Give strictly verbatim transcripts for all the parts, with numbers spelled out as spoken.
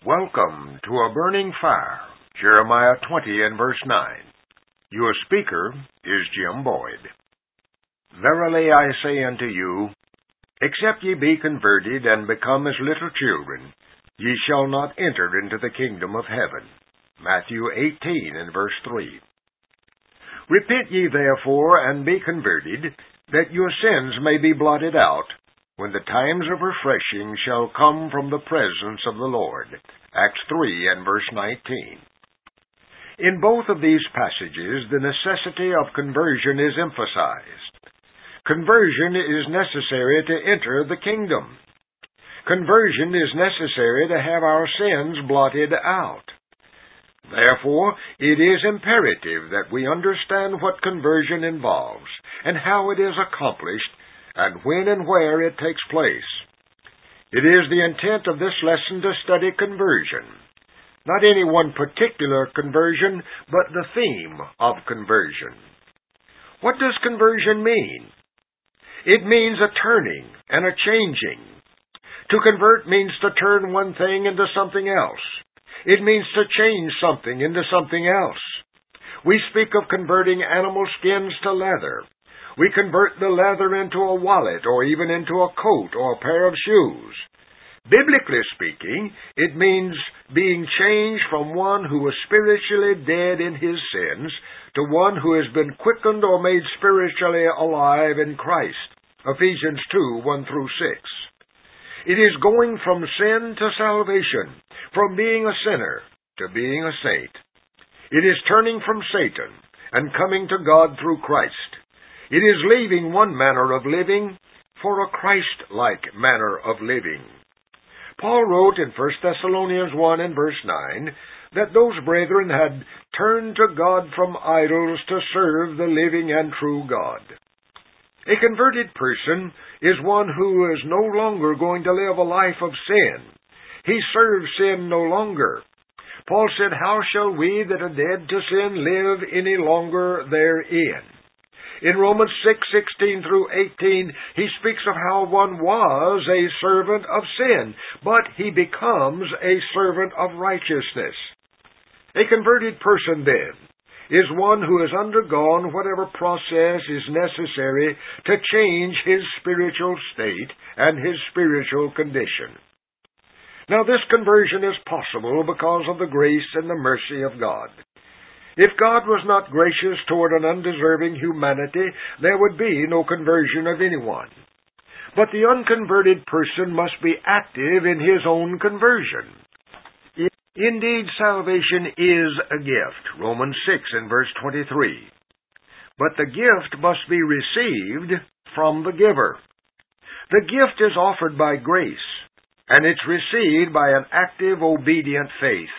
Welcome to a burning fire, Jeremiah twenty and verse nine. Your speaker is Jim Boyd. Verily I say unto you, except ye be converted and become as little children, ye shall not enter into the kingdom of heaven. Matthew eighteen and verse three. Repent ye therefore and be converted, that your sins may be blotted out, when the times of refreshing shall come from the presence of the Lord. Acts three and verse nineteen. In both of these passages, the necessity of conversion is emphasized. Conversion is necessary to enter the kingdom. Conversion is necessary to have our sins blotted out. Therefore, it is imperative that we understand what conversion involves, and how it is accomplished, and when and where it takes place. It is the intent of this lesson to study conversion. Not any one particular conversion, but the theme of conversion. What does conversion mean? It means a turning and a changing. To convert means to turn one thing into something else. It means to change something into something else. We speak of converting animal skins to leather. We convert the leather into a wallet or even into a coat or a pair of shoes. Biblically speaking, it means being changed from one who was spiritually dead in his sins to one who has been quickened or made spiritually alive in Christ. Ephesians two, one through six. It is going from sin to salvation, from being a sinner to being a saint. It is turning from Satan and coming to God through Christ. It is leaving one manner of living for a Christ-like manner of living. Paul wrote in First Thessalonians one and verse nine that those brethren had turned to God from idols to serve the living and true God. A converted person is one who is no longer going to live a life of sin. He serves sin no longer. Paul said, "How shall we that are dead to sin live any longer therein?" In Romans six, sixteen through eighteen, he speaks of how one was a servant of sin, but he becomes a servant of righteousness. A converted person, then, is one who has undergone whatever process is necessary to change his spiritual state and his spiritual condition. Now, this conversion is possible because of the grace and the mercy of God. If God was not gracious toward an undeserving humanity, there would be no conversion of anyone. But the unconverted person must be active in his own conversion. Indeed, salvation is a gift, Romans six and verse twenty-three. But the gift must be received from the giver. The gift is offered by grace, and it's received by an active, obedient faith.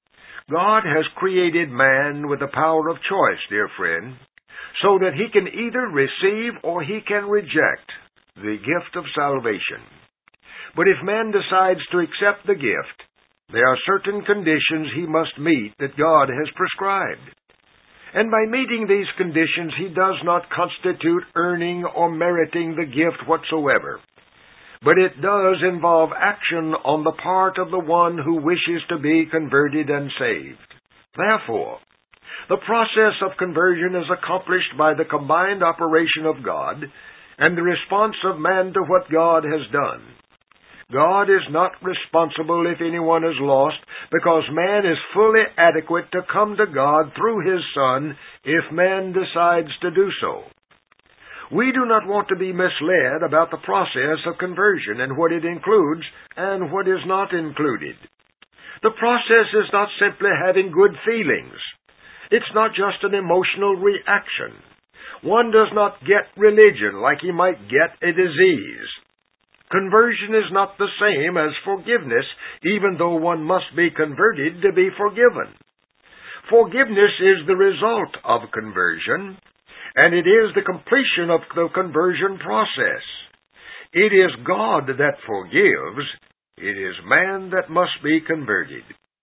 God has created man with the power of choice, dear friend, so that he can either receive or he can reject the gift of salvation. But if man decides to accept the gift, there are certain conditions he must meet that God has prescribed. And by meeting these conditions, he does not constitute earning or meriting the gift whatsoever. But it does involve action on the part of the one who wishes to be converted and saved. Therefore, the process of conversion is accomplished by the combined operation of God and the response of man to what God has done. God is not responsible if anyone is lost, because man is fully adequate to come to God through His Son if man decides to do so. We do not want to be misled about the process of conversion and what it includes and what is not included. The process is not simply having good feelings. It's not just an emotional reaction. One does not get religion like he might get a disease. Conversion is not the same as forgiveness, even though one must be converted to be forgiven. Forgiveness is the result of conversion, and it is the completion of the conversion process. It is God that forgives. It is man that must be converted.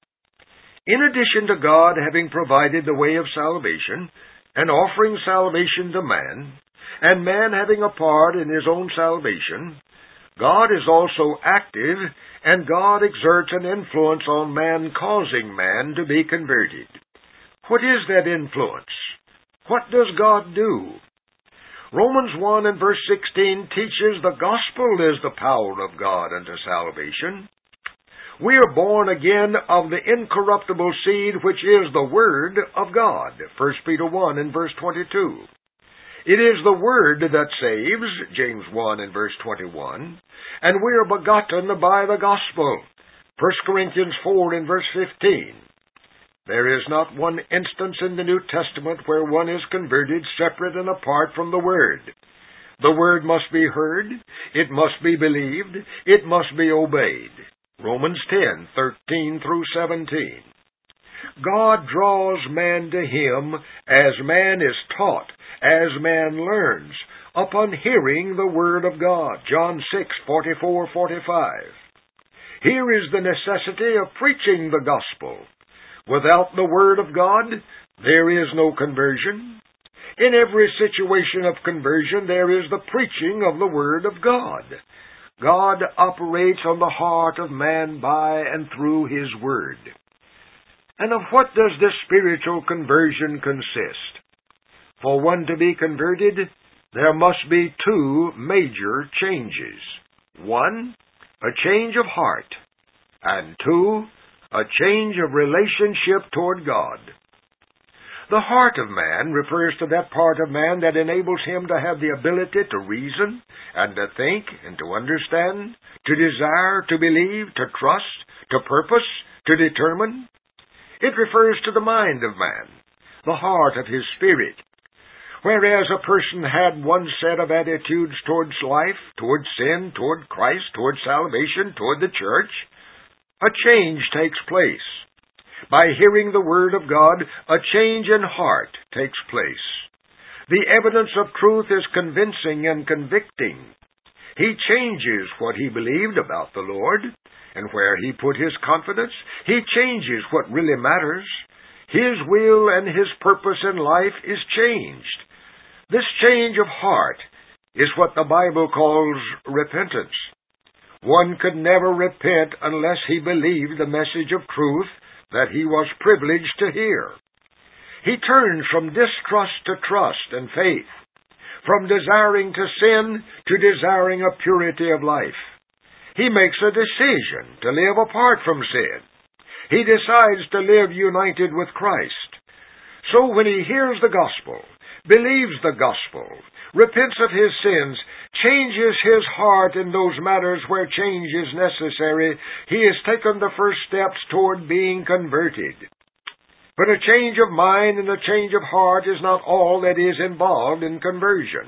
In addition to God having provided the way of salvation and offering salvation to man, and man having a part in his own salvation, God is also active, and God exerts an influence on man, causing man to be converted. What is that influence? What does God do? Romans one and verse sixteen teaches the gospel is the power of God unto salvation. We are born again of the incorruptible seed, which is the Word of God. First Peter one and verse twenty-two. It is the Word that saves, James one and verse twenty-one, and we are begotten by the gospel, First Corinthians four and verse fifteen. There is not one instance in the New Testament where one is converted separate and apart from the Word. The Word must be heard, it must be believed, it must be obeyed. Romans ten, thirteen through seventeen. God draws man to Him as man is taught, as man learns, upon hearing the Word of God. John six, forty-four, forty-five. Here is the necessity of preaching the gospel. Without the Word of God, there is no conversion. In every situation of conversion, there is the preaching of the Word of God. God operates on the heart of man by and through His Word. And of what does this spiritual conversion consist? For one to be converted, there must be two major changes. One, a change of heart, and two, a change of relationship toward God. The heart of man refers to that part of man that enables him to have the ability to reason and to think and to understand, to desire, to believe, to trust, to purpose, to determine. It refers to the mind of man, the heart of his spirit. Whereas a person had one set of attitudes towards life, towards sin, toward Christ, toward salvation, toward the church, a change takes place. By hearing the Word of God, a change in heart takes place. The evidence of truth is convincing and convicting. He changes what he believed about the Lord, and where he put his confidence, he changes what really matters. His will and his purpose in life is changed. This change of heart is what the Bible calls repentance. One could never repent unless he believed the message of truth that he was privileged to hear. He turns from distrust to trust and faith, from desiring to sin to desiring a purity of life. He makes a decision to live apart from sin. He decides to live united with Christ. So when he hears the gospel, believes the gospel, repents of his sins, changes his heart in those matters where change is necessary, he has taken the first steps toward being converted. But a change of mind and a change of heart is not all that is involved in conversion.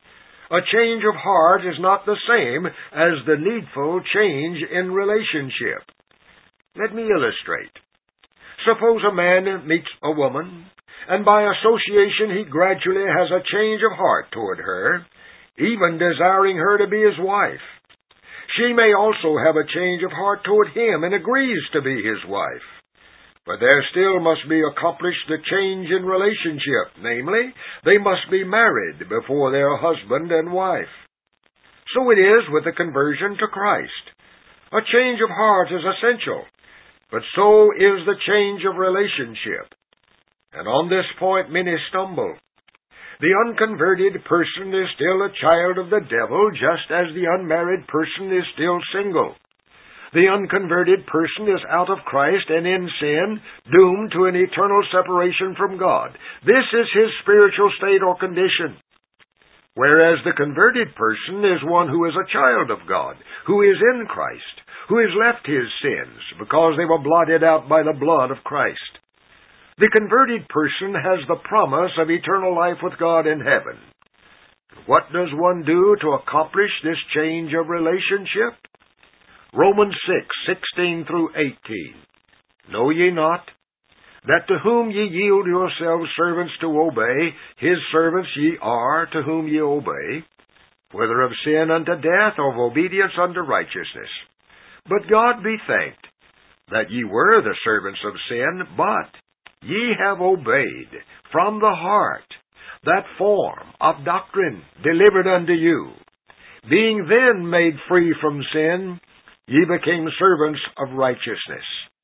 A change of heart is not the same as the needful change in relationship. Let me illustrate. Suppose a man meets a woman, and by association he gradually has a change of heart toward her, even desiring her to be his wife. She may also have a change of heart toward him and agrees to be his wife. But there still must be accomplished the change in relationship, namely, they must be married before they are husband and wife. So it is with the conversion to Christ. A change of heart is essential, but so is the change of relationship. And on this point many stumble. The unconverted person is still a child of the devil, just as the unmarried person is still single. The unconverted person is out of Christ and in sin, doomed to an eternal separation from God. This is his spiritual state or condition. Whereas the converted person is one who is a child of God, who is in Christ, who has left his sins because they were blotted out by the blood of Christ. The converted person has the promise of eternal life with God in heaven. What does one do to accomplish this change of relationship? Romans six, sixteen through eighteen. Know ye not that to whom ye yield yourselves servants to obey, his servants ye are to whom ye obey, whether of sin unto death or of obedience unto righteousness? But God be thanked that ye were the servants of sin, but ye have obeyed from the heart that form of doctrine delivered unto you, Being then made free from sin, ye became servants of righteousness.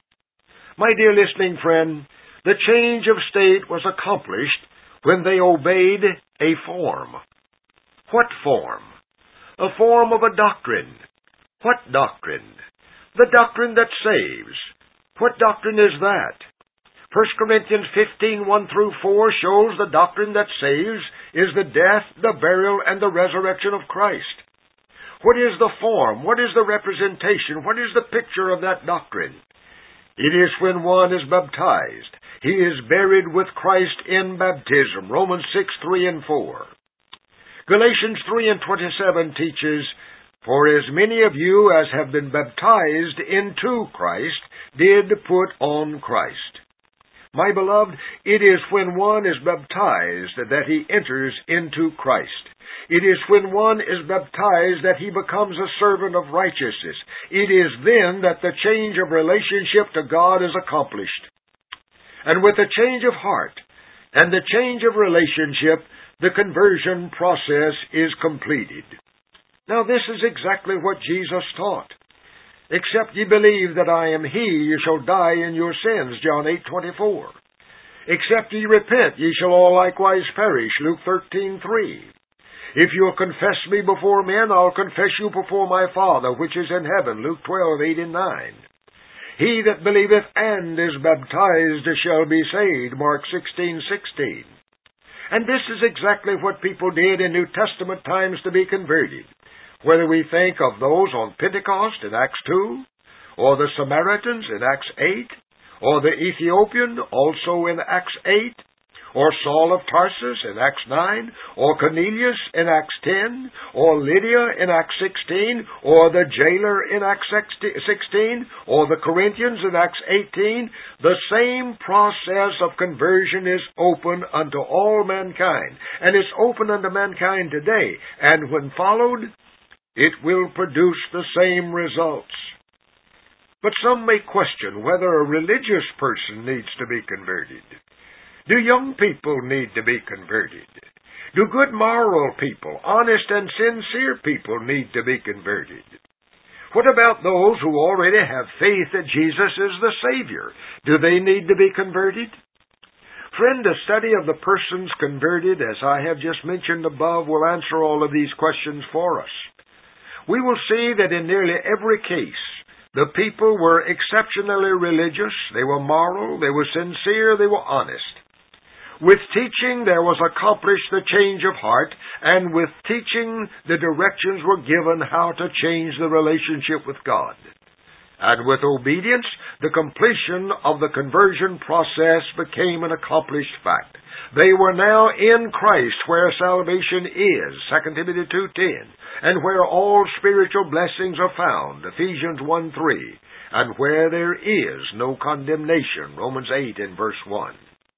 My dear listening friend, the change of state was accomplished when they obeyed a form. What form? A form of a doctrine. What doctrine? The doctrine that saves. What doctrine is that? First Corinthians fifteen, one through four shows the doctrine that saves is the death, the burial, and the resurrection of Christ. What is the form? What is the representation? What is the picture of that doctrine? It is when one is baptized. He is buried with Christ in baptism. Romans six, three and four. Galatians three and twenty-seven teaches, For as many of you as have been baptized into Christ did put on Christ. My beloved, it is when one is baptized that he enters into Christ. It is when one is baptized that he becomes a servant of righteousness. It is then that the change of relationship to God is accomplished. And with the change of heart and the change of relationship, the conversion process is completed. Now this is exactly what Jesus taught. Except ye believe that I am He, ye shall die in your sins, John eight, twenty-four. Except ye repent, ye shall all likewise perish, Luke thirteen, three. If you'll confess me before men, I'll confess you before my Father, which is in heaven, Luke twelve, eight and nine. He that believeth and is baptized shall be saved, Mark sixteen, sixteen. And this is exactly what people did in New Testament times to be converted. Whether we think of those on Pentecost in Acts two, or the Samaritans in Acts eight, or the Ethiopian also in Acts eight, or Saul of Tarsus in Acts nine, or Cornelius in Acts ten, or Lydia in Acts sixteen, or the jailer in Acts sixteen, or the Corinthians in Acts eighteen, the same process of conversion is open unto all mankind, and is open unto mankind today, and when followed, it will produce the same results. But some may question whether a religious person needs to be converted. Do young people need to be converted? Do good moral people, honest and sincere people need to be converted? What about those who already have faith that Jesus is the Savior? Do they need to be converted? Friend, a study of the persons converted, as I have just mentioned above, will answer all of these questions for us. We will see that in nearly every case, the people were exceptionally religious, they were moral, they were sincere, they were honest. With teaching, there was accomplished the change of heart, and with teaching, the directions were given how to change the relationship with God. And with obedience, the completion of the conversion process became an accomplished fact. They were now in Christ, where salvation is, Second Timothy two ten, and where all spiritual blessings are found, Ephesians one three, and where there is no condemnation, Romans eight and verse one.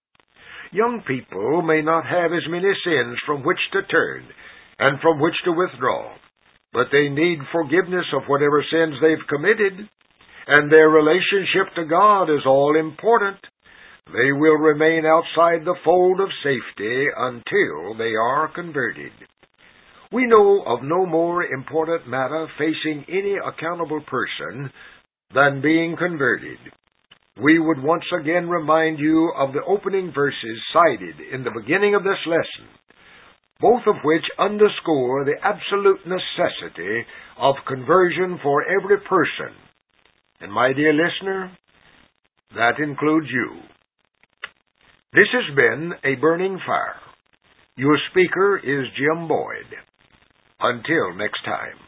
Young people may not have as many sins from which to turn and from which to withdraw, but they need forgiveness of whatever sins they've committed, and their relationship to God is all important. They will remain outside the fold of safety until they are converted. We know of no more important matter facing any accountable person than being converted. We would once again remind you of the opening verses cited in the beginning of this lesson, both of which underscore the absolute necessity of conversion for every person. And my dear listener, that includes you. This has been A Burning Fire. Your speaker is Jim Boyd. Until next time.